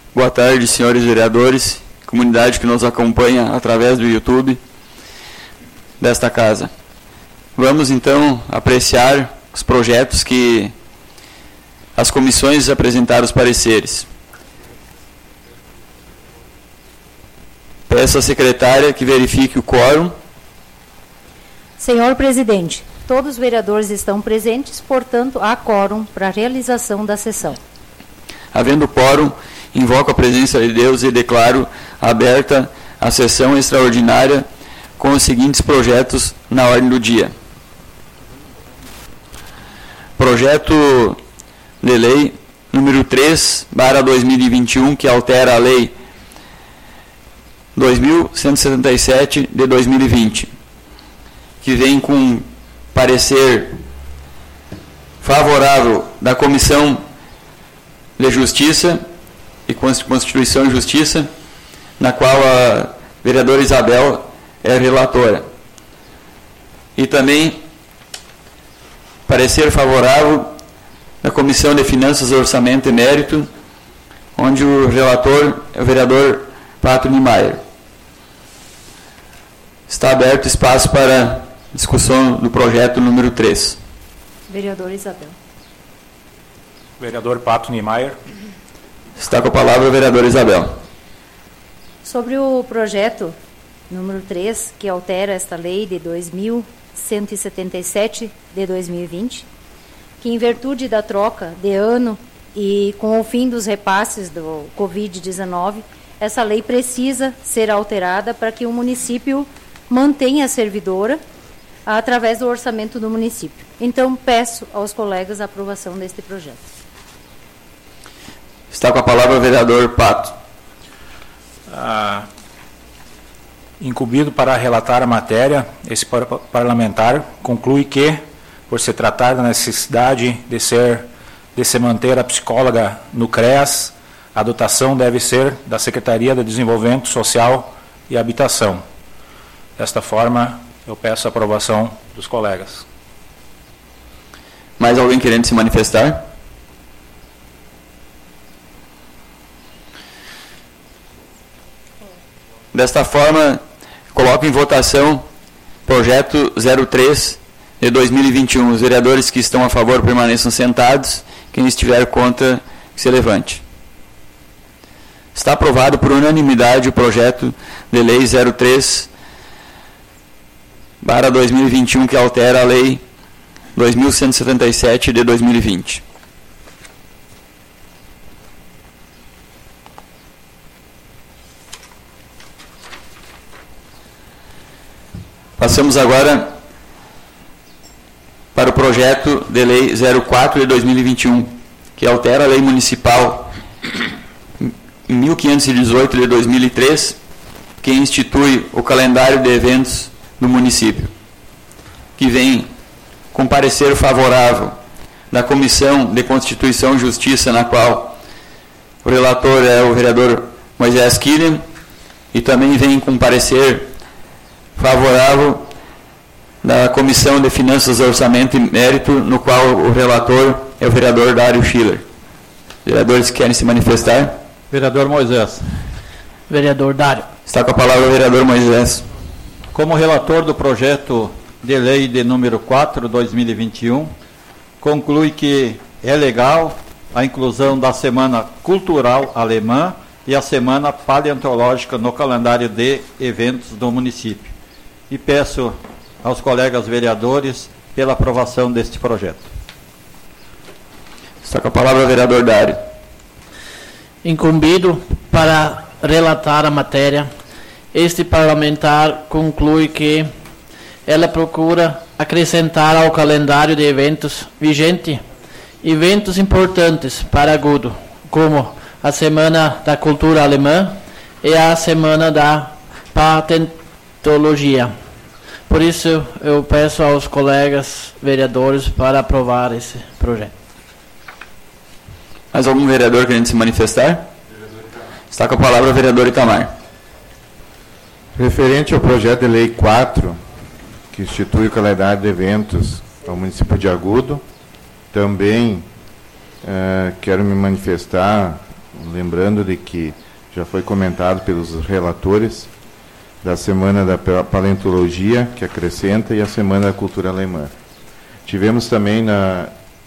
Boa tarde, senhores vereadores, comunidade que nos acompanha através do YouTube desta casa. Vamos, então, apreciar os projetos que as comissões apresentaram os pareceres. Peço à secretária que verifique o quórum. Senhor presidente, todos os vereadores estão presentes, portanto, há quórum para a realização da sessão. Havendo quórum, invoco a presença de Deus e declaro aberta a sessão extraordinária com os seguintes projetos na ordem do dia. Projeto de lei número 3/2021, que altera a lei 2.177 de 2020, que vem com parecer favorável da Comissão de Justiça e Constituição e Justiça, na qual a vereadora Isabel é relatora. E também parecer favorável da Comissão de Finanças, Orçamento e Mérito, onde o relator é o vereador Pato Niemeyer. Está aberto espaço para discussão do projeto número 3. Vereador Isabel. Vereador Pato Niemeyer. Está com a palavra a vereadora Isabel. Sobre o projeto número 3, que altera esta lei de 2.177 de 2020, que em virtude da troca de ano e com o fim dos repasses do Covid-19, essa lei precisa ser alterada para que o município mantenha a servidora através do orçamento do município. Então, peço aos colegas a aprovação deste projeto. Está com a palavra o vereador Pato. Incumbido para relatar a matéria, esse parlamentar conclui que, por se tratar da necessidade de se manter a psicóloga no CREAS, a dotação deve ser da Secretaria de Desenvolvimento Social e Habitação. Desta forma, eu peço a aprovação dos colegas. Mais alguém querendo se manifestar? Desta forma, coloco em votação projeto 03 de 2021. Os vereadores que estão a favor permaneçam sentados. Quem estiver contra, que se levante. Está aprovado por unanimidade o projeto de lei 03/2021, que altera a lei 2.177 de 2020. Passamos agora para o projeto de lei 04 de 2021, que altera a lei municipal 1518 de 2003, que institui o calendário de eventos do município, que vem com parecer favorável da Comissão de Constituição e Justiça, na qual o relator é o vereador Moisés Killian, e também vem com parecer favorável da Comissão de Finanças, Orçamento e Mérito, no qual o relator é o vereador Dário Schiller. Vereadores que querem se manifestar? Vereador Moisés. Vereador Dário. Está com a palavra o vereador Moisés. Como relator do projeto de lei de número 4/2021, conclui que é legal a inclusão da Semana Cultural Alemã e a Semana Paleontológica no calendário de eventos do município. E peço aos colegas vereadores pela aprovação deste projeto. Está com a palavra o vereador Dário. Incumbido para relatar a matéria, este parlamentar conclui que ela procura acrescentar ao calendário de eventos vigente eventos importantes para Agudo, como a Semana da Cultura Alemã e a Semana da Patentologia. Por isso, eu peço aos colegas vereadores para aprovar esse projeto. Mais algum vereador querendo se manifestar? Está com a palavra o vereador Itamar. Referente ao projeto de lei 4, que institui o calendário de eventos ao município de Agudo, também quero me manifestar lembrando de que já foi comentado pelos relatores da Semana da Paleontologia, que acrescenta, e a Semana da Cultura Alemã. Tivemos também na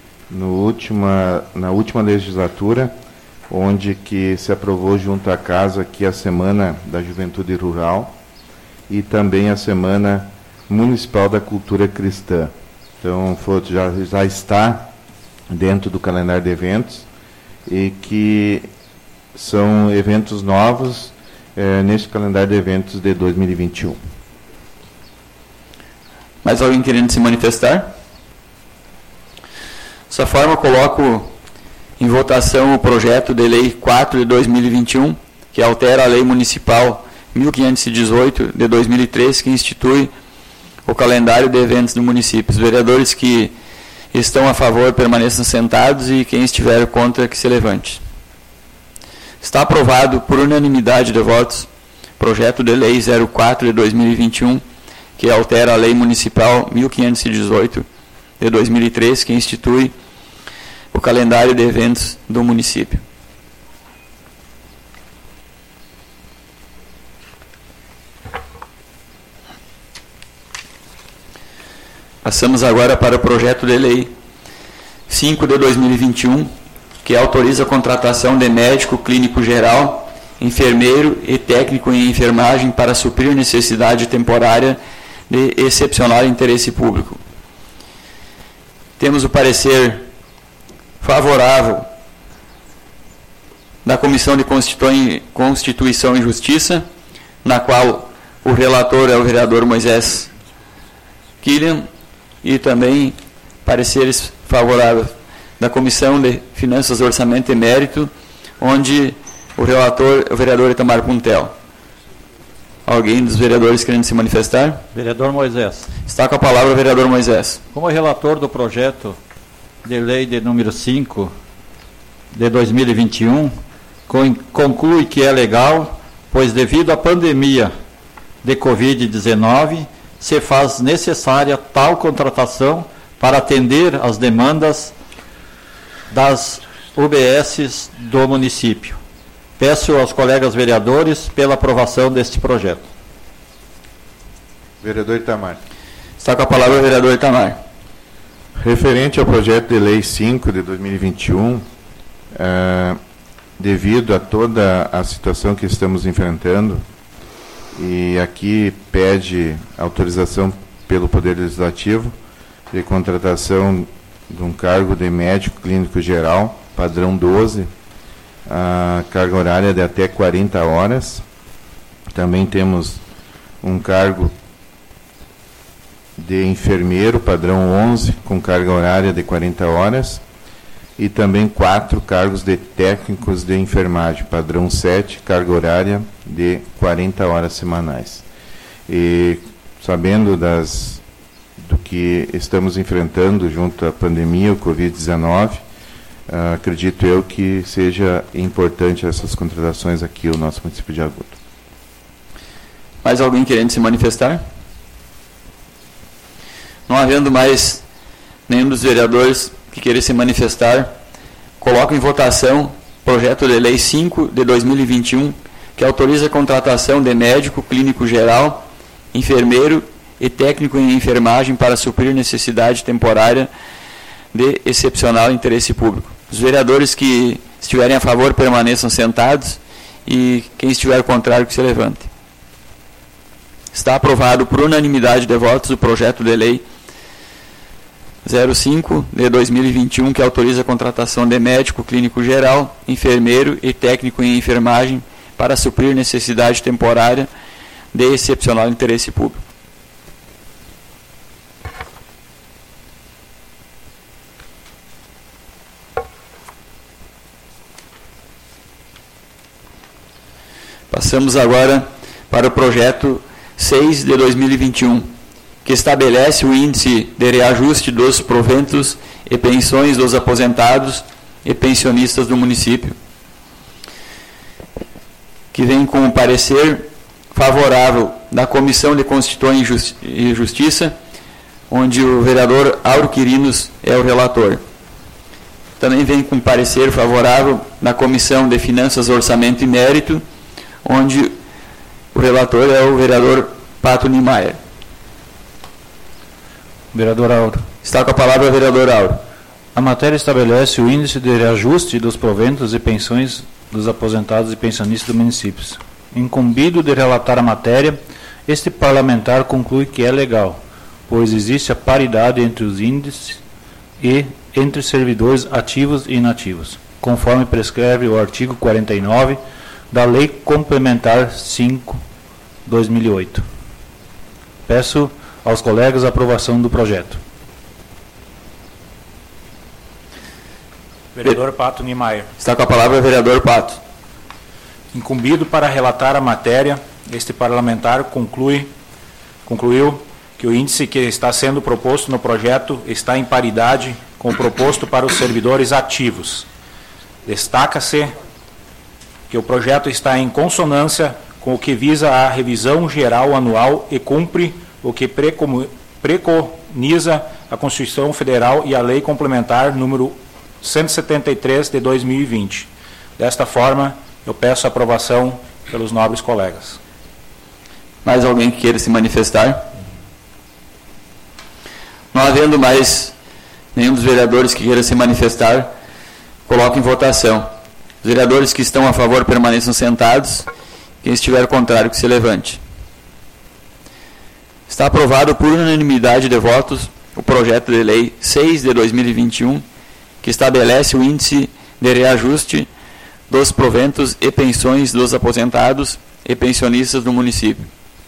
última legislatura, onde que se aprovou junto à casa aqui a Semana da Juventude Rural e também a Semana Municipal da Cultura Cristã. Então, já está dentro do calendário de eventos e que são eventos novos neste calendário de eventos de 2021. Mais alguém querendo se manifestar? Dessa forma, coloco em votação o projeto de lei 4 de 2021, que altera a lei municipal 1518 de 2003, que institui o calendário de eventos do município. Os vereadores que estão a favor permaneçam sentados e quem estiver contra que se levante. Está aprovado por unanimidade de votos o projeto de lei 04 de 2021, que altera a lei municipal 1518 de 2003, que institui o calendário de eventos do município. Passamos agora para o projeto de lei 5 de 2021, que autoriza a contratação de médico clínico geral, enfermeiro e técnico em enfermagem para suprir necessidade temporária de excepcional interesse público. Temos o parecer favorável da Comissão de Constituição e Justiça, na qual o relator é o vereador Moisés Killian, e também pareceres favoráveis da Comissão de Finanças, Orçamento e Mérito, onde o relator é o vereador Itamar Puntel. Alguém dos vereadores querendo se manifestar? Vereador Moisés. Está com a palavra o vereador Moisés. Como relator do projeto de lei de número 5 de 2021, conclui que é legal, pois devido à pandemia de Covid-19, se faz necessária tal contratação para atender às demandas das UBSs do município. Peço aos colegas vereadores pela aprovação deste projeto. Vereador Itamar. Está com a palavra o vereador Itamar. Referente ao projeto de lei 5 de 2021, devido a toda a situação que estamos enfrentando, e aqui pede autorização pelo Poder Legislativo de contratação de um cargo de médico clínico geral, padrão 12, a carga horária de até 40 horas. Também temos um cargo de enfermeiro, padrão 11, com carga horária de 40 horas. E também 4 cargos de técnicos de enfermagem, padrão 7, carga horária de 40 horas semanais. E sabendo do que estamos enfrentando junto à pandemia, o Covid-19, acredito eu que seja importante essas contratações aqui no nosso município de Agudo. Mais alguém querendo se manifestar? Não havendo mais nenhum dos vereadores que queira se manifestar, coloco em votação o projeto de lei 5 de 2021, que autoriza a contratação de médico clínico geral, enfermeiro e técnico em enfermagem para suprir necessidade temporária de excepcional interesse público. Os vereadores que estiverem a favor permaneçam sentados e quem estiver contrário que se levante. Está aprovado por unanimidade de votos o projeto de lei 05 de 2021, que autoriza a contratação de médico clínico geral, enfermeiro e técnico em enfermagem para suprir necessidade temporária de excepcional interesse público. Passamos agora para o projeto 6 de 2021, que estabelece o índice de reajuste dos proventos e pensões dos aposentados e pensionistas do município, que vem com um parecer favorável da Comissão de Constituição e Justiça, onde o vereador Auro Quirinos é o relator. também vem com parecer favorável na Comissão de Finanças, Orçamento e Mérito, onde o relator é o vereador Pato Niemeyer. Vereador Auro. Está com a palavra o vereador Auro. A matéria estabelece o índice de reajuste dos proventos e pensões dos aposentados e pensionistas do município. Incumbido de relatar a matéria, este parlamentar conclui que é legal, pois existe a paridade entre os índices e entre servidores ativos e inativos, conforme prescreve o artigo 49 da Lei Complementar 5/2008. Peço aos colegas a aprovação do projeto. Vereador Pato Niemeyer. Está com a palavra o vereador Pato. Incumbido para relatar a matéria, este parlamentar concluiu que o índice que está sendo proposto no projeto está em paridade com o proposto para os servidores ativos. Destaca-se que o projeto está em consonância com o que visa a revisão geral anual e cumpre o que preconiza a Constituição Federal e a Lei Complementar número 173 de 2020. Desta forma, eu peço a aprovação pelos nobres colegas. Mais alguém que queira se manifestar? Não havendo mais nenhum dos vereadores que queira se manifestar, coloco em votação. Os vereadores que estão a favor permaneçam sentados. Quem estiver contrário, que se levante. Está aprovado por unanimidade de votos o projeto de lei 6 de 2021, que estabelece o índice de reajuste dos proventos e pensões dos aposentados e pensionistas do município.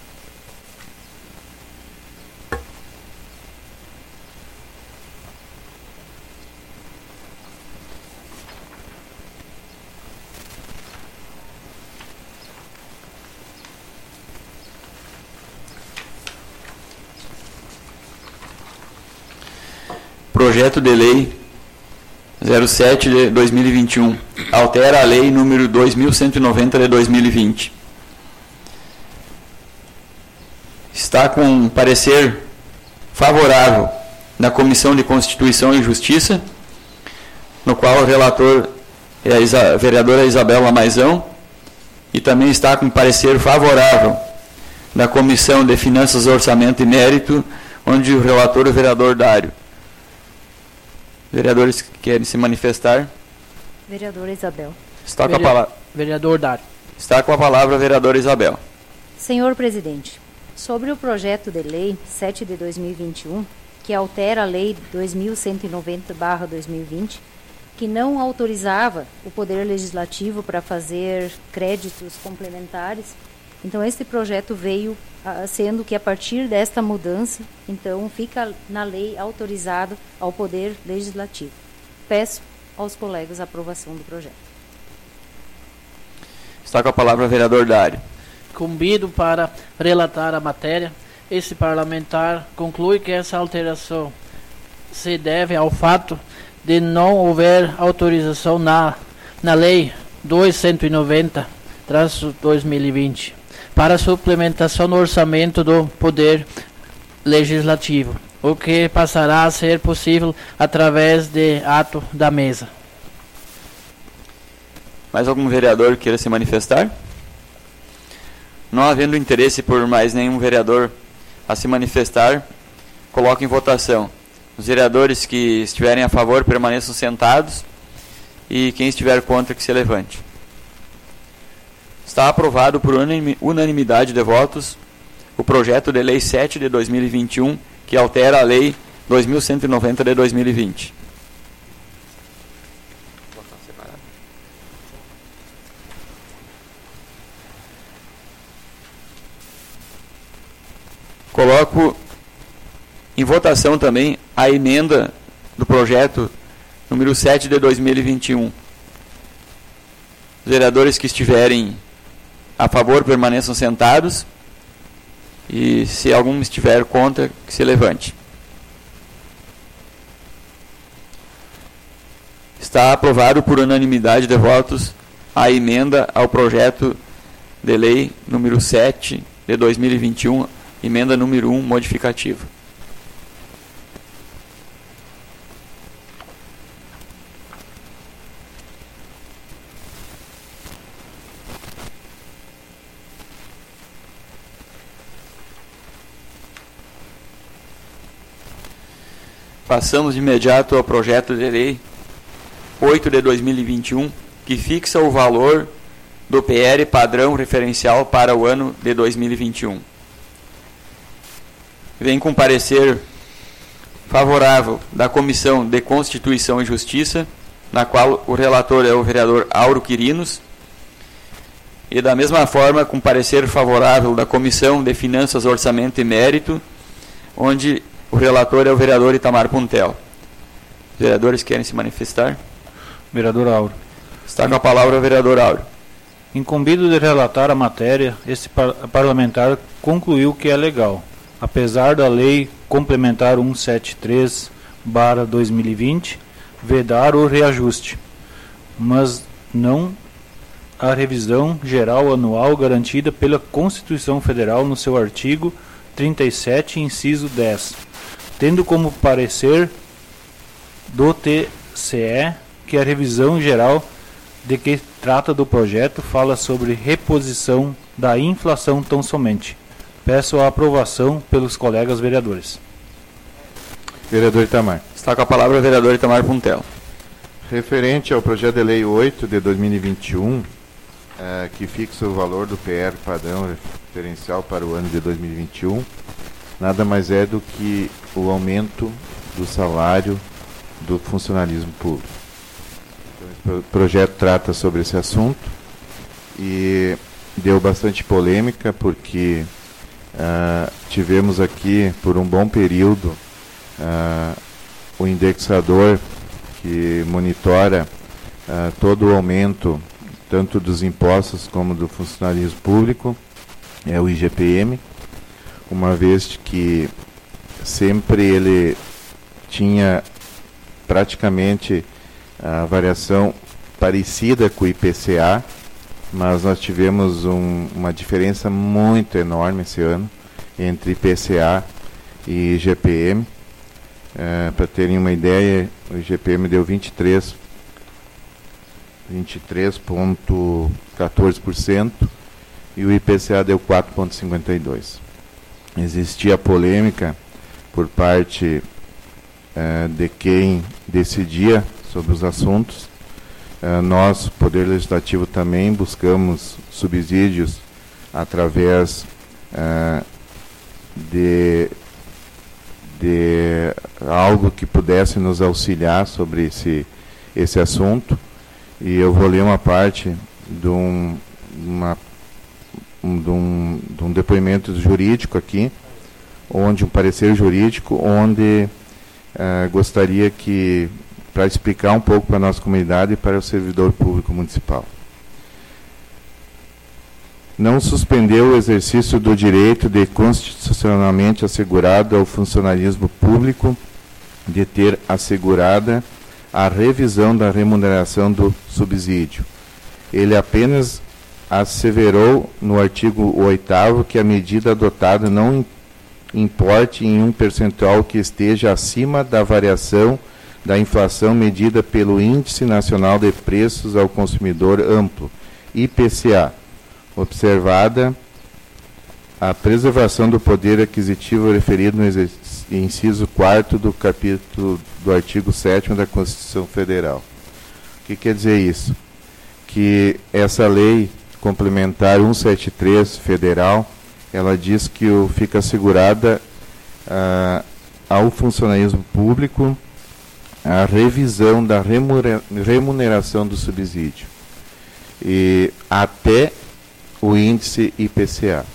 Projeto de lei 07 de 2021, altera a lei número 2190 de 2020. Está com parecer favorável na Comissão de Constituição e Justiça, no qual o relator é a vereadora Isabela Maisão, e também está com parecer favorável na Comissão de Finanças, Orçamento e Mérito, onde o relator é o vereador Dário. Vereadores que querem se manifestar? Vereadora Isabel. Está com a palavra. Vereador Dário. Está com a palavra a vereadora Isabel. Senhor presidente, sobre o projeto de lei 7 de 2021, que altera a lei 2190/2020, que não autorizava o Poder Legislativo para fazer créditos complementares, então este projeto veio sendo que a partir desta mudança, então fica na lei autorizado ao Poder Legislativo. Peço aos colegas a aprovação do projeto. Está com a palavra o vereador Dário. Incumbido para relatar a matéria, este parlamentar conclui que essa alteração se deve ao fato de não haver autorização na Lei 2190/2020 para suplementação no orçamento do Poder Legislativo, o que passará a ser possível através de ato da mesa. Mais algum vereador queira se manifestar? Não havendo interesse por mais nenhum vereador a se manifestar, coloco em votação. Os vereadores que estiverem a favor permaneçam sentados e quem estiver contra que se levante. Está aprovado por unanimidade de votos o projeto de lei 7 de 2021, que altera a lei 2190 de 2020. Coloco em votação também a emenda do projeto número 7 de 2021. Os vereadores que estiverem a favor permaneçam sentados e se algum estiver contra, que se levante. Está aprovado por unanimidade de votos a emenda ao projeto de lei número 7 de 2021, emenda número 1 modificativa. passamos de imediato ao projeto de lei 8 de 2021, que fixa o valor do PR padrão referencial para o ano de 2021. Vem com parecer favorável da Comissão de Constituição e Justiça, na qual o relator é o vereador Auro Quirinos, e da mesma forma com parecer favorável da Comissão de Finanças, Orçamento e Mérito, onde o relator é o vereador Itamar Puntel. Os vereadores querem se manifestar? Vereador Auro. Está com a palavra o vereador Auro. Incumbido de relatar a matéria, este parlamentar concluiu que é legal, apesar da Lei Complementar 173/2020 vedar o reajuste, mas não a revisão geral anual garantida pela Constituição Federal no seu artigo 37, inciso 10, tendo como parecer do TCE que a revisão geral de que trata do projeto fala sobre reposição da inflação tão somente. Peço a aprovação pelos colegas vereadores. Vereador Itamar. Está com a palavra o vereador Itamar Puntel. Referente ao projeto de lei 8 de 2021, que fixa o valor do PR padrão referencial para o ano de 2021, nada mais é do que o aumento do salário do funcionalismo público. Então, esse projeto trata sobre esse assunto e deu bastante polêmica porque tivemos aqui por um bom período o indexador que monitora todo o aumento tanto dos impostos como do funcionalismo público, é o IGPM, uma vez que sempre ele tinha praticamente a variação parecida com o IPCA, mas nós tivemos uma diferença muito enorme esse ano entre IPCA e IGPM. Para terem uma ideia, o IGPM deu 23,14% e o IPCA deu 4,52%. Existia polêmica por parte de quem decidia sobre os assuntos. Nós, Poder Legislativo, também buscamos subsídios através de algo que pudesse nos auxiliar sobre esse assunto. E eu vou ler uma parte de um depoimento jurídico aqui, um parecer jurídico, onde gostaria que, para explicar um pouco para a nossa comunidade e para o servidor público municipal. Não suspendeu o exercício do direito de constitucionalmente assegurado ao funcionalismo público de ter assegurada a revisão da remuneração do subsídio. Ele apenas asseverou no artigo 8º que a medida adotada não importe em um percentual que esteja acima da variação da inflação medida pelo Índice Nacional de Preços ao Consumidor Amplo, IPCA, observada a preservação do poder aquisitivo referido no inciso 4º do capítulo do artigo 7º da Constituição Federal. O que quer dizer isso? Que essa lei complementar 173 federal, ela diz que fica assegurada ao funcionalismo público a revisão da remuneração do subsídio e até o índice IPCA.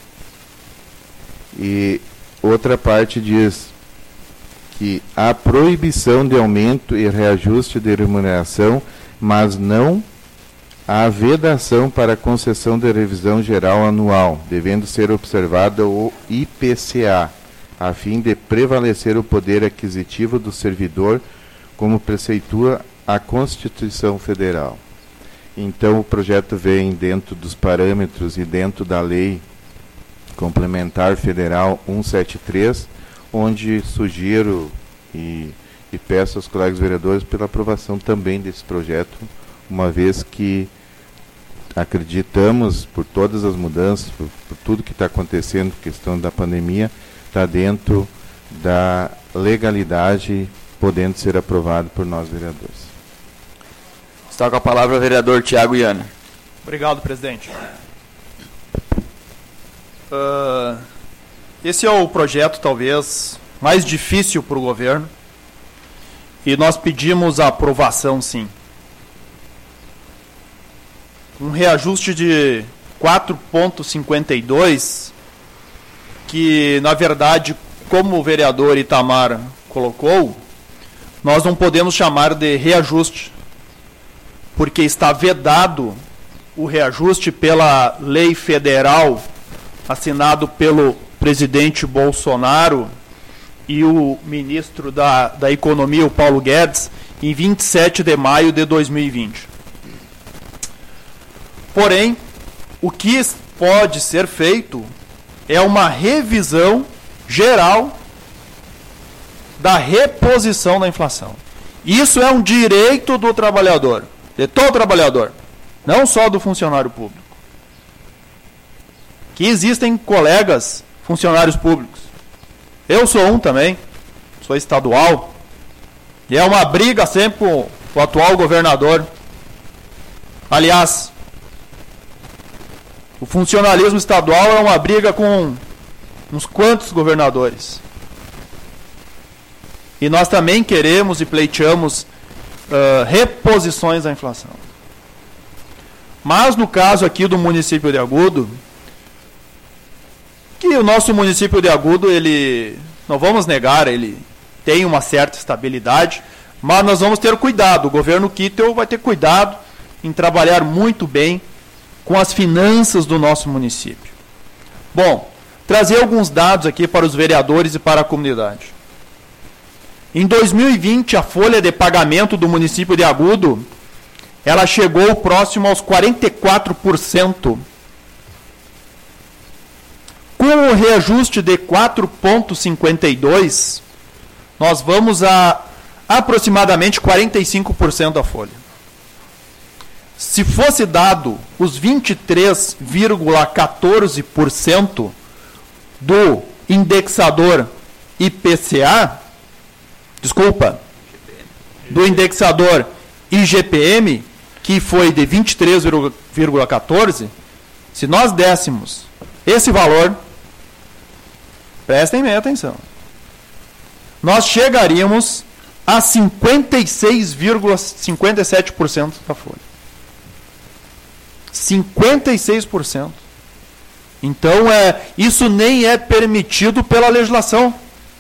E outra parte diz que há proibição de aumento e reajuste de remuneração, mas não há vedação para a concessão de revisão geral anual, devendo ser observado o IPCA, a fim de prevalecer o poder aquisitivo do servidor, como preceitua a Constituição Federal. Então, o projeto vem dentro dos parâmetros e dentro da Lei Complementar Federal 173, onde sugiro e peço aos colegas vereadores pela aprovação também desse projeto, uma vez que acreditamos, por todas as mudanças, por tudo que está acontecendo, questão da pandemia, está dentro da legalidade podendo ser aprovado por nós, vereadores. Está com a palavra o vereador Tiago Iana. Obrigado, presidente. Esse é o projeto, talvez, mais difícil para o governo. E nós pedimos a aprovação, sim. Um reajuste de 4,52, que, na verdade, como o vereador Itamar colocou, nós não podemos chamar de reajuste, porque está vedado o reajuste pela lei federal assinado pelo presidente Bolsonaro e o ministro da Economia, o Paulo Guedes, em 27 de maio de 2020. Porém, o que pode ser feito é uma revisão geral da reposição da inflação. Isso é um direito do trabalhador, de todo trabalhador, não só do funcionário público. Que existem colegas funcionários públicos. Eu sou um também, sou estadual, e é uma briga sempre com o atual governador. Aliás, o funcionalismo estadual é uma briga com uns quantos governadores. E nós também queremos e pleiteamos reposições da inflação. Mas no caso aqui do município de Agudo, que o nosso município de Agudo, ele, não vamos negar, ele tem uma certa estabilidade, mas nós vamos ter cuidado, o governo Kittel vai ter cuidado em trabalhar muito bem com as finanças do nosso município. Bom, trazer alguns dados aqui para os vereadores e para a comunidade. Em 2020, a folha de pagamento do município de Agudo, ela chegou próximo aos 44%. Com o reajuste de 4,52, nós vamos a aproximadamente 45% da folha. Se fosse dado os 23,14% do indexador IPCA, do indexador IGPM, que foi de 23,14%, se nós dessemos esse valor, prestem bem atenção, nós chegaríamos a 56,57% da folha. 56%. Então, isso nem é permitido pela legislação.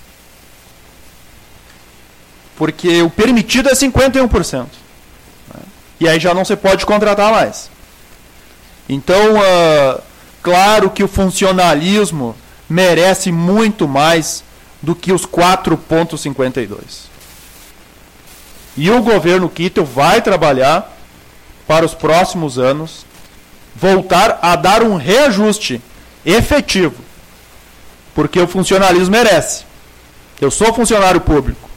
Porque o permitido é 51%. E aí já não se pode contratar mais. Então, claro que o funcionalismo merece muito mais do que os 4,52. E o governo Kittel vai trabalhar para os próximos anos voltar a dar um reajuste efetivo, porque o funcionalismo merece. Eu sou funcionário público.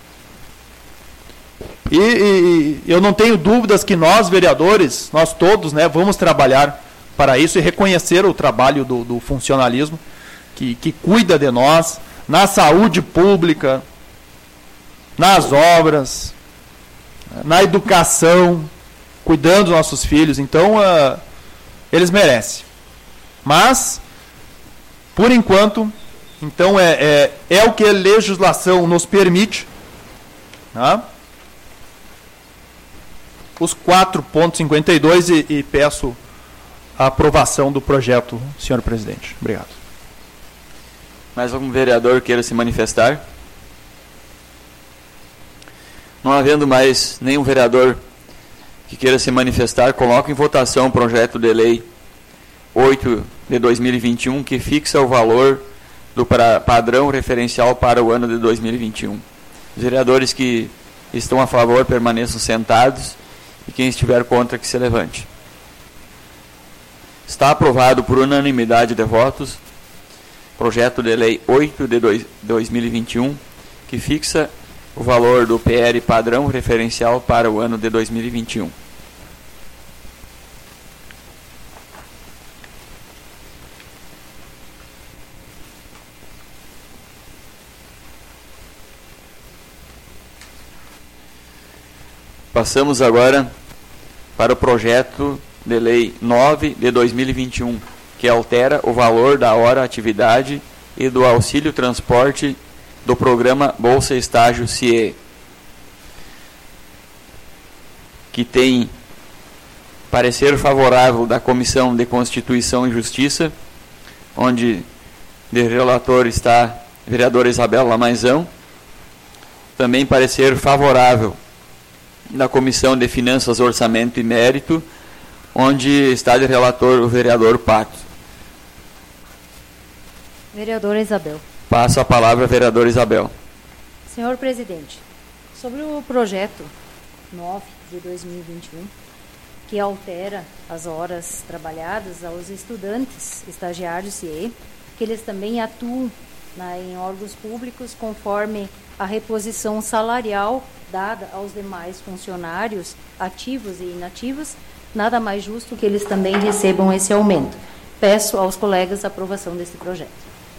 E eu não tenho dúvidas que nós, vereadores, nós todos, vamos trabalhar para isso e reconhecer o trabalho do funcionalismo que cuida de nós, na saúde pública, nas obras, na educação, cuidando dos nossos filhos. Então, eles merecem. Mas, por enquanto, então é o que a legislação nos permite, tá? Os 4,52 e peço a aprovação do projeto, senhor presidente. Obrigado. Mais algum vereador queira se manifestar? Não havendo mais nenhum vereador que queira se manifestar, coloco em votação o projeto de lei 8 de 2021, que fixa o valor do padrão referencial para o ano de 2021. Os vereadores que estão a favor permaneçam sentados e quem estiver contra que se levante. Está aprovado por unanimidade de votos projeto de lei 8 de 2021, que fixa o valor do PR padrão referencial para o ano de 2021. Passamos agora para o projeto de lei 9 de 2021, que altera o valor da hora atividade e do auxílio transporte do programa Bolsa Estágio CIE, que tem parecer favorável da Comissão de Constituição e Justiça, onde de relator está a vereadora Isabel Lamaizão. Também parecer favorável da Comissão de Finanças, Orçamento e Mérito, onde está de relator o vereador Pato. Vereadora Isabel. Passo a palavra à vereadora Isabel. Senhor presidente, sobre o projeto 9 de 2021, que altera as horas trabalhadas aos estudantes estagiários CIE, que eles também atuam em órgãos públicos conforme a reposição salarial dada aos demais funcionários ativos e inativos, nada mais justo que eles também recebam esse aumento. Peço aos colegas a aprovação desse projeto.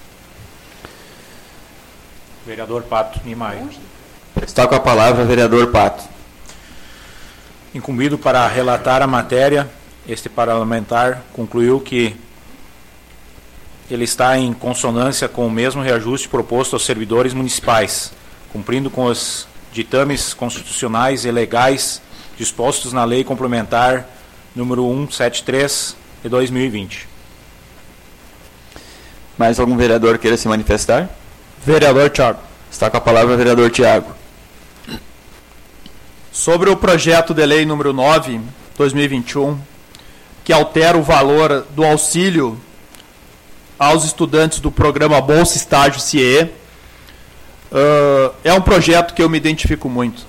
Vereador Pato Niemeyer. Está com a palavra o vereador Pato. Incumbido para relatar a matéria, este parlamentar concluiu que ele está em consonância com o mesmo reajuste proposto aos servidores municipais, cumprindo com os ditames constitucionais e legais dispostos na Lei Complementar número 173 de 2020. Mais algum vereador queira se manifestar? Vereador Thiago. Está com a palavra o vereador Tiago. Sobre o projeto de lei número 9, 2021, que altera o valor do auxílio aos estudantes do programa Bolsa Estágio CIE, é um projeto que eu me identifico muito.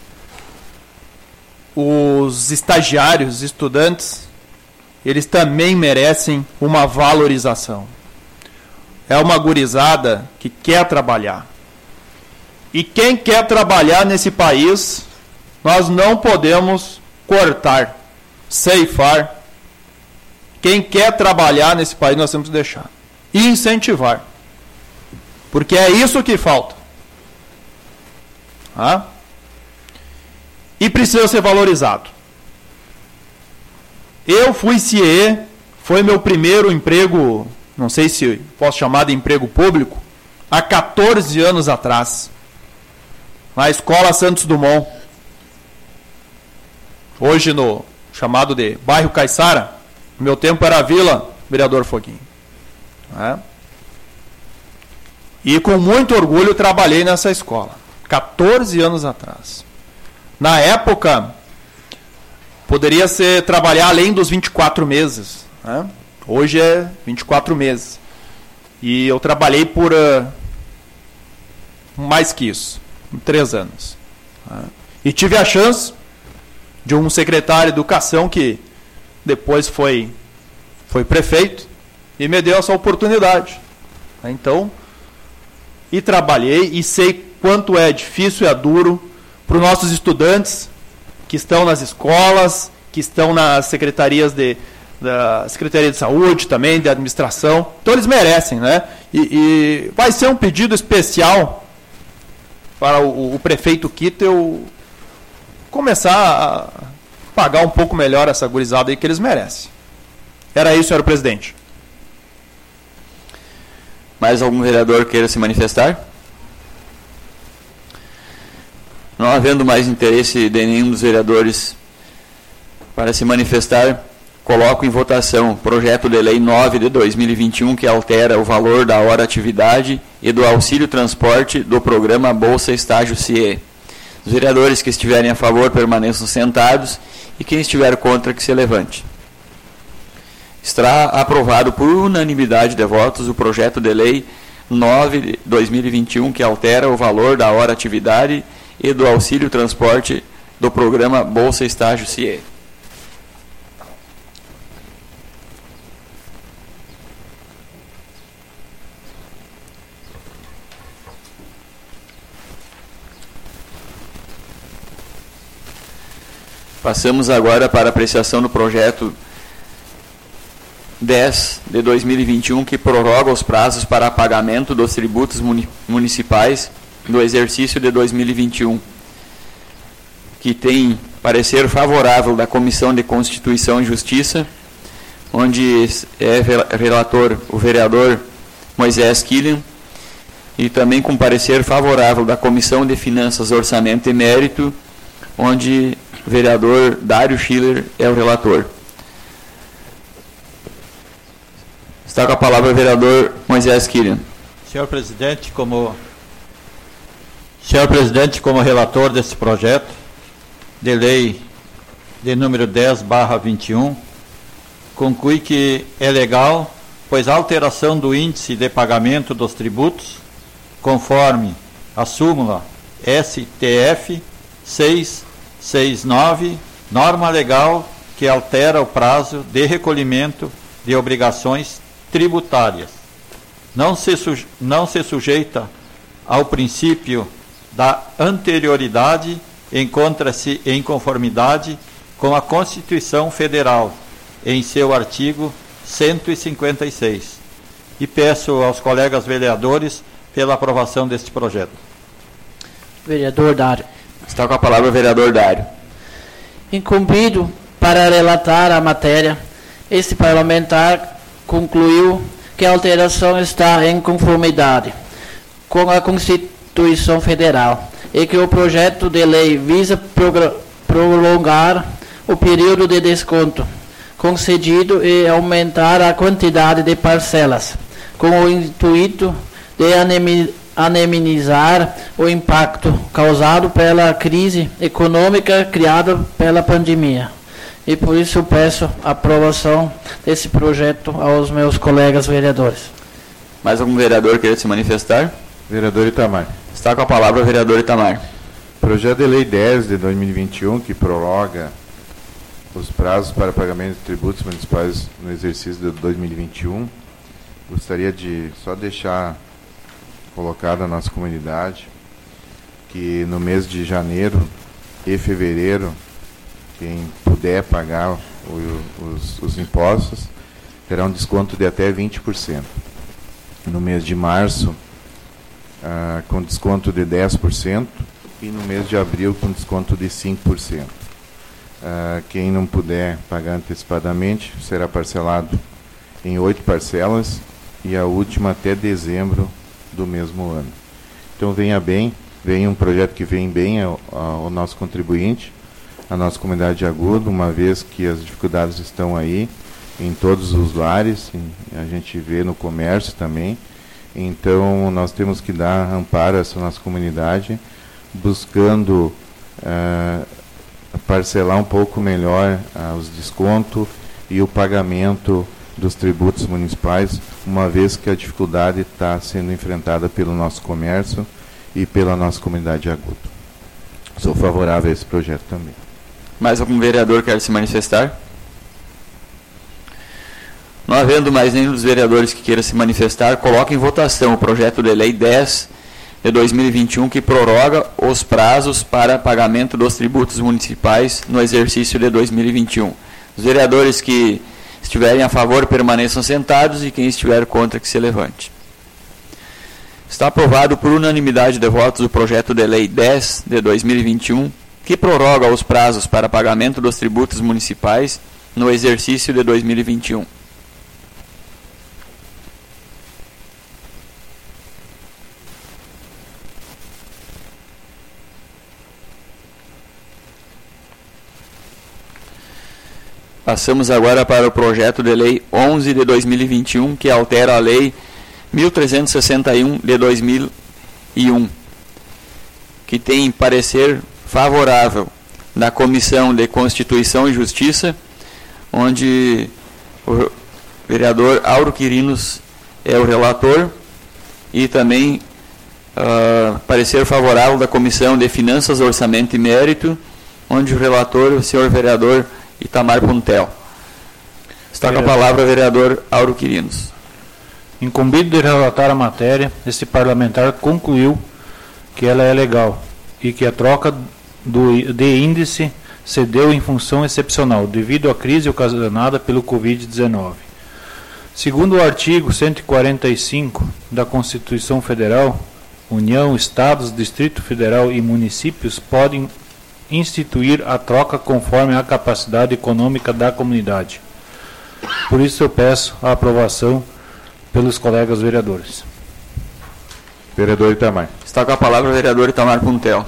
Os estagiários, estudantes, eles também merecem uma valorização. É uma gurizada que quer trabalhar. E quem quer trabalhar nesse país, nós não podemos cortar, ceifar. Quem quer trabalhar nesse país, nós temos que deixar. E incentivar. Porque é isso que falta. E precisa ser valorizado. Eu fui CIE, foi meu primeiro emprego, não sei se posso chamar de emprego público, há 14 anos atrás, na Escola Santos Dumont, hoje no chamado de Bairro Caiçara. No meu tempo era a Vila Vereador Foguinho. E com muito orgulho trabalhei nessa escola, 14 anos atrás. Na época, poderia ser trabalhar além dos 24 meses. Hoje é 24 meses. E eu trabalhei por mais que isso, 3 anos. E tive a chance de um secretário de educação que depois foi prefeito e me deu essa oportunidade. Então, e trabalhei e sei quanto é difícil e é duro para os nossos estudantes que estão nas escolas, que estão nas secretarias da Secretaria de Saúde também, de administração. Então eles merecem, né? E vai ser um pedido especial para o prefeito Kittel começar a pagar um pouco melhor essa gurizada aí que eles merecem. Era isso, senhor presidente. Mais algum vereador queira se manifestar? Não havendo mais interesse de nenhum dos vereadores para se manifestar, coloco em votação o projeto de lei 9 de 2021, que altera o valor da hora atividade e do auxílio transporte do programa Bolsa Estágio CIE. Os vereadores que estiverem a favor permaneçam sentados e quem estiver contra que se levante. Está aprovado por unanimidade de votos o projeto de lei 9 de 2021, que altera o valor da hora atividade e do auxílio transporte do programa Bolsa Estágio CIE. Passamos agora para a apreciação do projeto 10 de 2021, que prorroga os prazos para pagamento dos tributos municipais do exercício de 2021, que tem parecer favorável da Comissão de Constituição e Justiça, onde é relator o vereador Moisés Killian, e também com parecer favorável da Comissão de Finanças, Orçamento e Mérito, onde o vereador Dário Schiller é o relator. Está com a palavra o vereador Moisés Killian. Senhor presidente, como relator desse projeto de lei de número 10/21, conclui que é legal, pois a alteração do índice de pagamento dos tributos, conforme a súmula STF 669, norma legal que altera o prazo de recolhimento de obrigações tributárias, não se sujeita ao princípio da anterioridade, encontra-se em conformidade com a Constituição Federal, em seu artigo 156. E peço aos colegas vereadores pela aprovação deste projeto. Vereador Dário. Está com a palavra o vereador Dário. Incumbido para relatar a matéria, este parlamentar concluiu que a alteração está em conformidade com a Constituição Federal e que o projeto de lei visa prolongar o período de desconto concedido e aumentar a quantidade de parcelas, com o intuito de amenizar o impacto causado pela crise econômica criada pela pandemia. E por isso eu peço a aprovação desse projeto aos meus colegas vereadores. Mais algum vereador queira se manifestar? Vereador Itamar. Está com a palavra o vereador Itamar. Projeto de Lei 10 de 2021, que prorroga os prazos para pagamento de tributos municipais no exercício de 2021. Gostaria de só deixar colocado à nossa comunidade que no mês de janeiro e fevereiro, quem puder pagar os impostos terá um desconto de até 20%. No mês de março, com desconto de 10%, e no mês de abril com desconto de 5%. Quem não puder pagar antecipadamente será parcelado em 8 parcelas e a última até dezembro do mesmo ano. Então vem um projeto que vem bem ao nosso contribuinte, a nossa comunidade de Agudo, uma vez que as dificuldades estão aí em todos os lares, a gente vê no comércio também. Então nós temos que dar amparo a essa nossa comunidade, buscando parcelar um pouco melhor os descontos e o pagamento dos tributos municipais, uma vez que a dificuldade está sendo enfrentada pelo nosso comércio e pela nossa comunidade de Agudo. Sou favorável a esse projeto também. Mais algum vereador quer se manifestar? Não havendo mais nenhum dos vereadores que queira se manifestar, coloque em votação o projeto de lei 10 de 2021, que prorroga os prazos para pagamento dos tributos municipais no exercício de 2021. Os vereadores que estiverem a favor permaneçam sentados e quem estiver contra que se levante. Está aprovado por unanimidade de votos o projeto de lei 10 de 2021, que prorroga os prazos para pagamento dos tributos municipais no exercício de 2021. Passamos agora para o projeto de lei 11 de 2021, que altera a lei 1361 de 2001, que tem parecer favorável da Comissão de Constituição e Justiça, onde o vereador Auro Quirinos é o relator, e também parecer favorável da Comissão de Finanças, Orçamento e Mérito, onde o relator é o senhor vereador Itamar Puntel. Está com a palavra o vereador Auro Quirinos. Incumbido de relatar a matéria, este parlamentar concluiu que ela é legal e que a troca de índice se deu em função excepcional, devido à crise ocasionada pelo Covid-19. Segundo o artigo 145 da Constituição Federal, União, Estados, Distrito Federal e municípios podem instituir a troca conforme a capacidade econômica da comunidade. Por isso eu peço a aprovação pelos colegas vereadores. Vereador Itamar. Está com a palavra o vereador Itamar Puntel.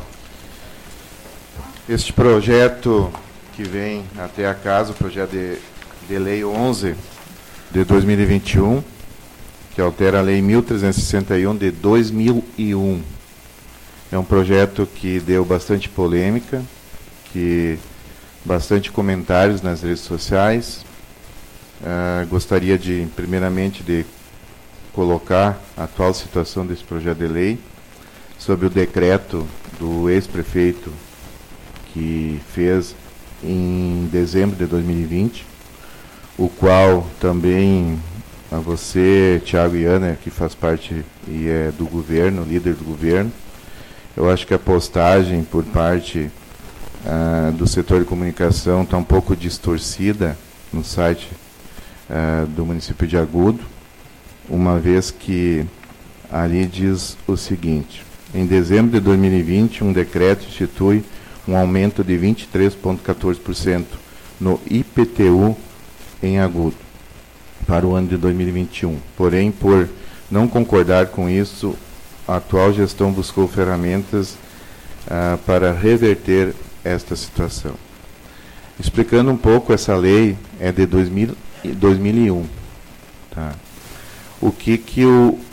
Este projeto que vem até a casa, o projeto de lei 11 de 2021, que altera a lei 1361 de 2001. É um projeto que deu bastante polêmica, que bastante comentários nas redes sociais. Gostaria de, primeiramente, de colocar a atual situação desse projeto de lei sobre o decreto do ex-prefeito que fez em dezembro de 2020, o qual também a você, Thiago e Ana, que faz parte e é do governo, líder do governo, eu acho que a postagem por parte do setor de comunicação está um pouco distorcida no site do município de Agudo, uma vez que ali diz o seguinte: em dezembro de 2020, um decreto institui um aumento de 23,14% no IPTU em Agudo para o ano de 2021. Porém, por não concordar com isso, a atual gestão buscou ferramentas para reverter esta situação. Explicando um pouco, essa lei é de 2001. Tá? O que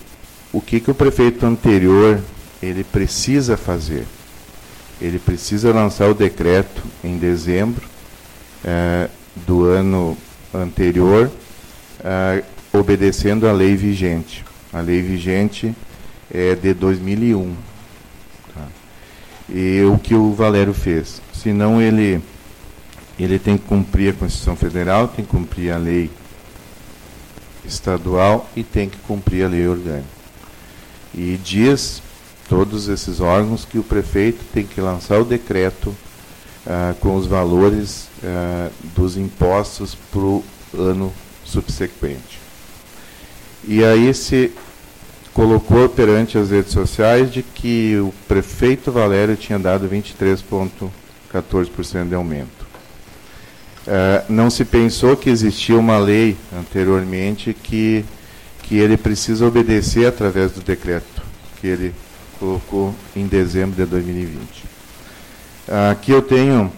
o prefeito anterior ele precisa fazer? Ele precisa lançar o decreto em dezembro do ano anterior, obedecendo à lei vigente. A lei vigente é de 2001. Tá? E o que o Valério fez? Senão ele tem que cumprir a Constituição Federal, tem que cumprir a lei estadual e tem que cumprir a lei orgânica. E diz todos esses órgãos que o prefeito tem que lançar o decreto com os valores dos impostos para o ano subsequente. E aí se colocou perante as redes sociais de que o prefeito Valério tinha dado 23,14% de aumento. Não se pensou que existia uma lei anteriormente que ele precisa obedecer através do decreto que ele colocou em dezembro de 2020. Aqui eu tenho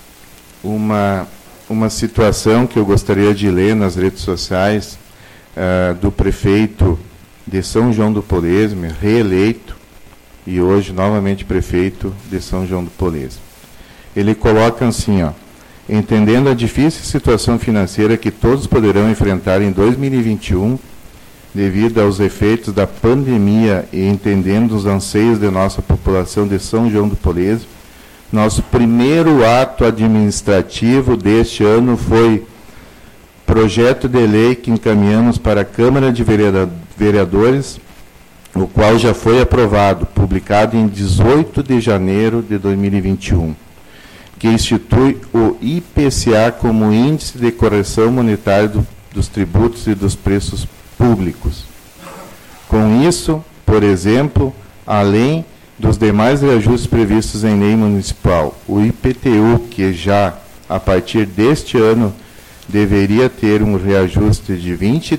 uma situação que eu gostaria de ler nas redes sociais do prefeito de São João do Polesme, reeleito, e hoje novamente prefeito de São João do Polesme. Ele coloca assim, ó: entendendo a difícil situação financeira que todos poderão enfrentar em 2021, devido aos efeitos da pandemia e entendendo os anseios de nossa população de São João do Polesme, nosso primeiro ato administrativo deste ano foi projeto de lei que encaminhamos para a Câmara de Vereadores, o qual já foi aprovado, publicado em 18 de janeiro de 2021, que institui o IPCA como Índice de Correção Monetária dos Tributos e dos Preços Públicos. Com isso, por exemplo, além dos demais reajustes previstos em lei municipal, o IPTU, que já a partir deste ano deveria ter um reajuste de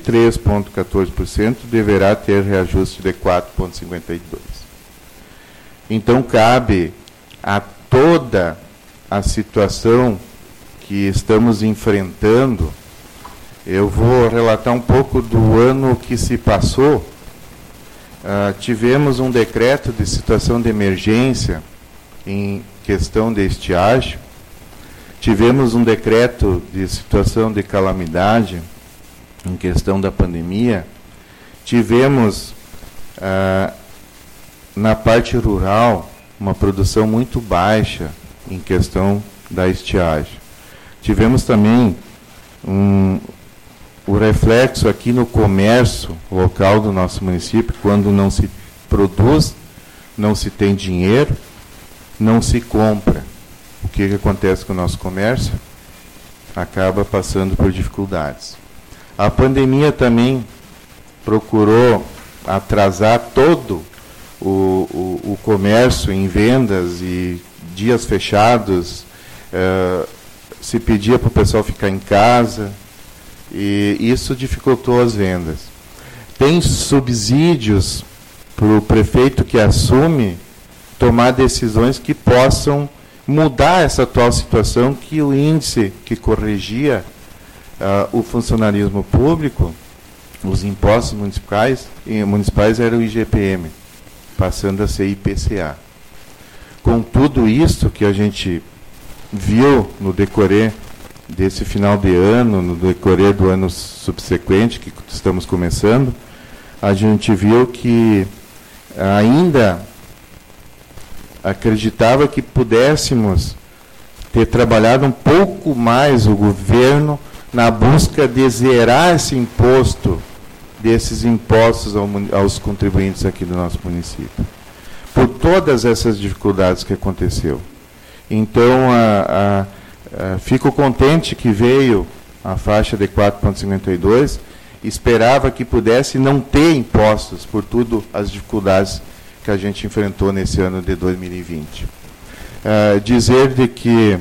23,14%, deverá ter reajuste de 4,52%. Então, cabe a toda a situação que estamos enfrentando. Eu vou relatar um pouco do ano que se passou. Tivemos um decreto de situação de emergência em questão de estiagem. Tivemos um decreto de situação de calamidade em questão da pandemia. Tivemos, na parte rural, uma produção muito baixa em questão da estiagem. Tivemos também o reflexo aqui no comércio local do nosso município, quando não se produz, não se tem dinheiro, não se compra. O que acontece com o nosso comércio? Acaba passando por dificuldades. A pandemia também procurou atrasar todo o comércio em vendas e dias fechados, se pedia para o pessoal ficar em casa, e isso dificultou as vendas. Tem subsídios para o prefeito que assume tomar decisões que possam mudar essa atual situação, que o índice que corrigia o funcionalismo público, os impostos municipais era o IGPM, passando a ser IPCA. Com tudo isso que a gente viu no decorrer desse final de ano, no decorrer do ano subsequente, que estamos começando, a gente viu que ainda acreditava que pudéssemos ter trabalhado um pouco mais o governo na busca de zerar esse imposto, desses impostos aos contribuintes aqui do nosso município, por todas essas dificuldades que aconteceu. Então, fico contente que veio a faixa de 4,52, esperava que pudesse não ter impostos por tudo as dificuldades que a gente enfrentou nesse ano de 2020. Dizer de que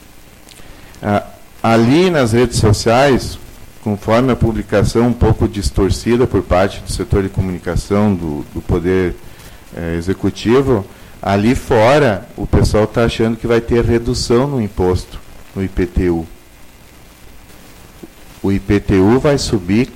ali nas redes sociais, conforme a publicação um pouco distorcida por parte do setor de comunicação do Poder Executivo, ali fora o pessoal está achando que vai ter redução no imposto, no IPTU. O IPTU vai subir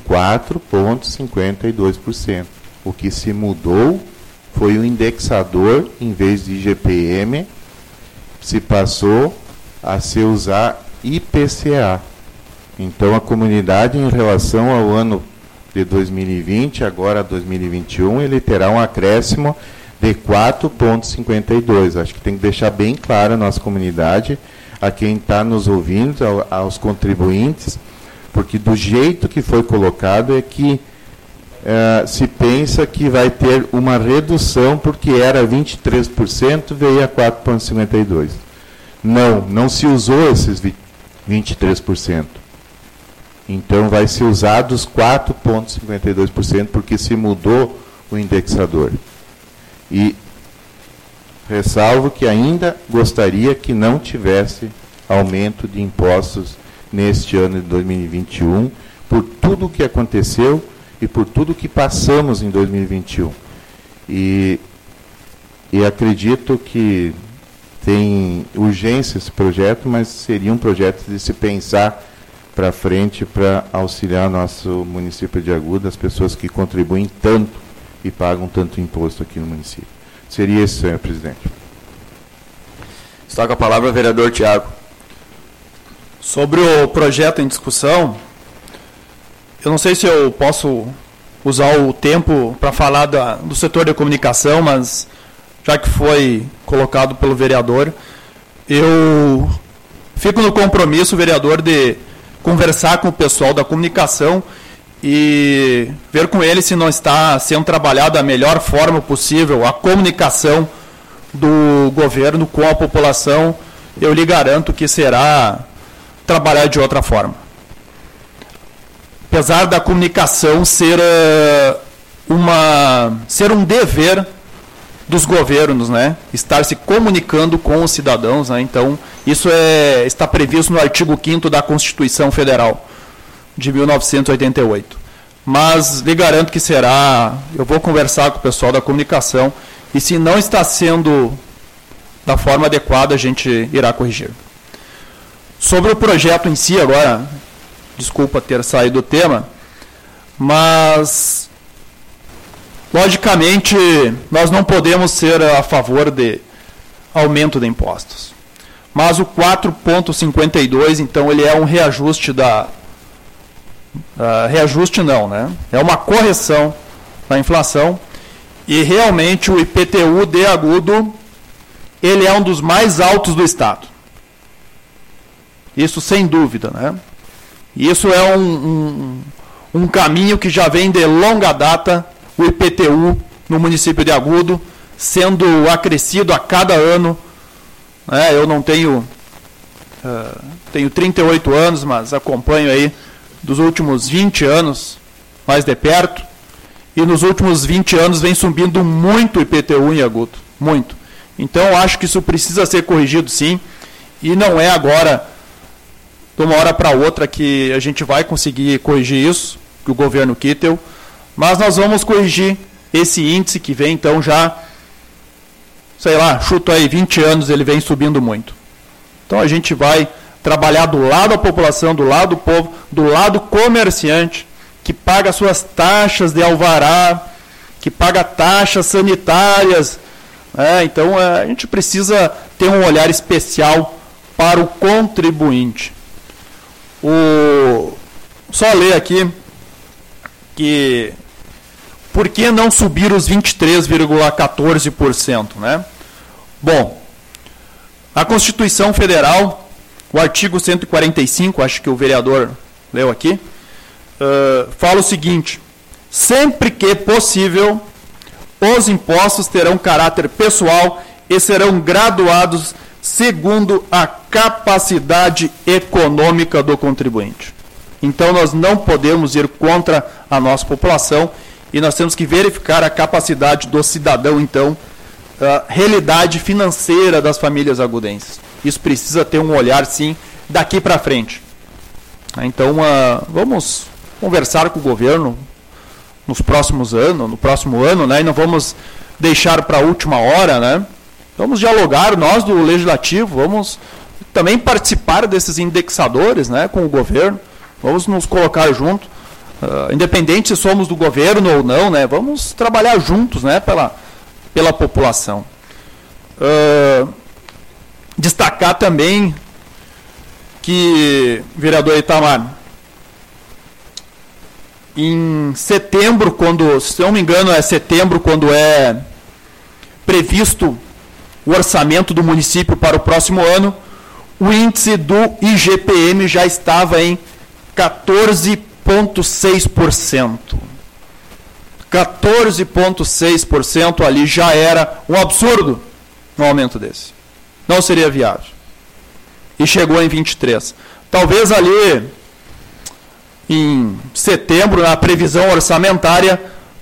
4,52%. O que se mudou foi o indexador, em vez de IGPM, se passou a se usar IPCA. Então, a comunidade, em relação ao ano de 2020, agora 2021, ele terá um acréscimo de 4,52. Acho que tem que deixar bem claro a nossa comunidade, a quem está nos ouvindo, aos contribuintes, porque do jeito que foi colocado é que se pensa que vai ter uma redução, porque era 23%, veio a 4,52%. Não se usou esses 23%. Então, vai ser usado os 4,52%, porque se mudou o indexador. E ressalvo que ainda gostaria que não tivesse aumento de impostos neste ano de 2021, por tudo o que aconteceu e por tudo que passamos em 2021. E acredito que tem urgência esse projeto, mas seria um projeto de se pensar para frente, para auxiliar nosso município de Agudo, as pessoas que contribuem tanto e pagam tanto imposto aqui no município. Seria isso, senhor presidente. Está com a palavra o vereador Tiago. Sobre o projeto em discussão, eu não sei se eu posso usar o tempo para falar do setor de comunicação, mas já que foi colocado pelo vereador, eu fico no compromisso, vereador, de conversar com o pessoal da comunicação e ver com ele se não está sendo trabalhado da melhor forma possível a comunicação do governo com a população. Eu lhe garanto que será trabalhar de outra forma. Apesar da comunicação ser um dever dos governos, né? Estar se comunicando com os cidadãos, né? Então, isso está previsto no artigo 5º da Constituição Federal de 1988. Mas lhe garanto que eu vou conversar com o pessoal da comunicação, e se não está sendo da forma adequada, a gente irá corrigir. Sobre o projeto em si agora, desculpa ter saído do tema, mas logicamente nós não podemos ser a favor de aumento de impostos. Mas o 4,52, então, ele é um reajuste reajuste não, né? É uma correção da inflação, e realmente o IPTU de Agudo, ele é um dos mais altos do estado. Isso sem dúvida, né? Isso é um caminho que já vem de longa data, o IPTU no município de Agudo, sendo acrescido a cada ano. Eu não tenho 38 anos, mas acompanho aí dos últimos 20 anos, mais de perto, e nos últimos 20 anos vem subindo muito o IPTU em Agudo, muito. Então, acho que isso precisa ser corrigido, sim, e não é agora, de uma hora para outra, que a gente vai conseguir corrigir isso, que o governo Kittel, mas nós vamos corrigir esse índice que vem, então, já, sei lá, chuto aí, 20 anos ele vem subindo muito. Então, a gente vai trabalhar do lado da população, do lado do povo, do lado comerciante, que paga suas taxas de alvará, que paga taxas sanitárias. Então, a gente precisa ter um olhar especial para o contribuinte. Só ler aqui que por que não subir os 23,14%? Né? Bom, a Constituição Federal, o artigo 145, acho que o vereador leu aqui, fala o seguinte: sempre que possível, os impostos terão caráter pessoal e serão graduados segundo a capacidade econômica do contribuinte. Então, nós não podemos ir contra a nossa população e nós temos que verificar a capacidade do cidadão, então, a realidade financeira das famílias agudenses. Isso precisa ter um olhar, sim, daqui para frente. Então, vamos conversar com o governo nos próximos anos, no próximo ano, né? E não vamos deixar para a última hora, né? Vamos dialogar, nós do Legislativo, vamos também participar desses indexadores, né, com o governo, vamos nos colocar junto, independente se somos do governo ou não, né? Vamos trabalhar juntos, né, pela população. Destacar também que, vereador Itamar, em setembro, se não me engano é setembro, quando é previsto o orçamento do município para o próximo ano, o índice do IGPM já estava em 14,6%. 14,6% ali já era um absurdo um aumento desse. Não seria viável. E chegou em 23%. Talvez ali em setembro, na previsão orçamentária,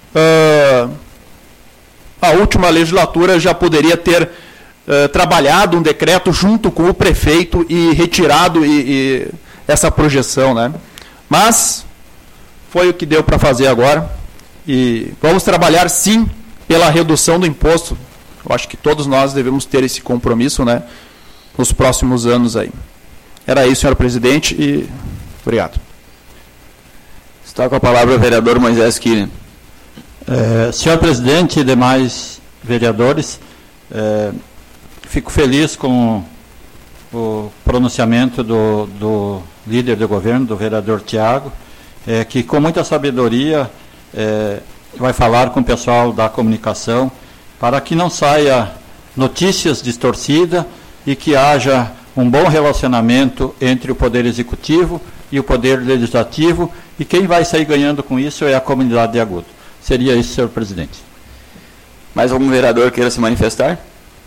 a última legislatura já poderia ter trabalhado um decreto junto com o prefeito e retirado essa projeção, né? Mas foi o que deu para fazer agora. E vamos trabalhar, sim, pela redução do imposto. Eu acho que todos nós devemos ter esse compromisso, né, nos próximos anos aí. Era isso, senhor presidente, e obrigado. Está com a palavra o vereador Moisés Killen. Senhor presidente e demais vereadores, fico feliz com o pronunciamento do líder do governo, do vereador Tiago, que com muita sabedoria vai falar com o pessoal da comunicação para que não saia notícias distorcidas e que haja um bom relacionamento entre o Poder Executivo e o Poder Legislativo, e quem vai sair ganhando com isso é a comunidade de Agudo. Seria isso, senhor presidente. Mais algum vereador queira se manifestar?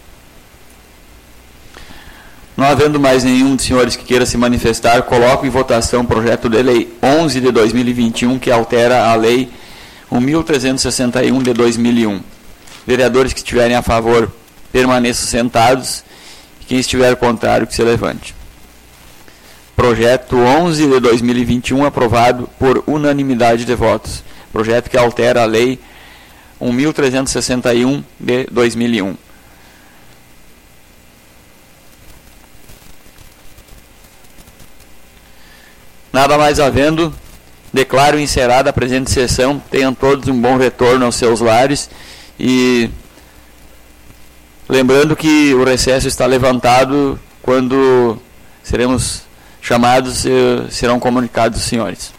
Não havendo mais nenhum dos senhores que queira se manifestar, coloco em votação o projeto de lei 11 de 2021, que altera a lei 1.361 de 2001. Vereadores que estiverem a favor, permaneçam sentados. E quem estiver contrário, que se levante. Projeto 11 de 2021, aprovado por unanimidade de votos. Projeto que altera a lei 1.361 de 2001. Nada mais havendo, declaro encerrada a presente sessão. Tenham todos um bom retorno aos seus lares. E lembrando que o recesso está levantado quando seremos chamados e serão comunicados os senhores.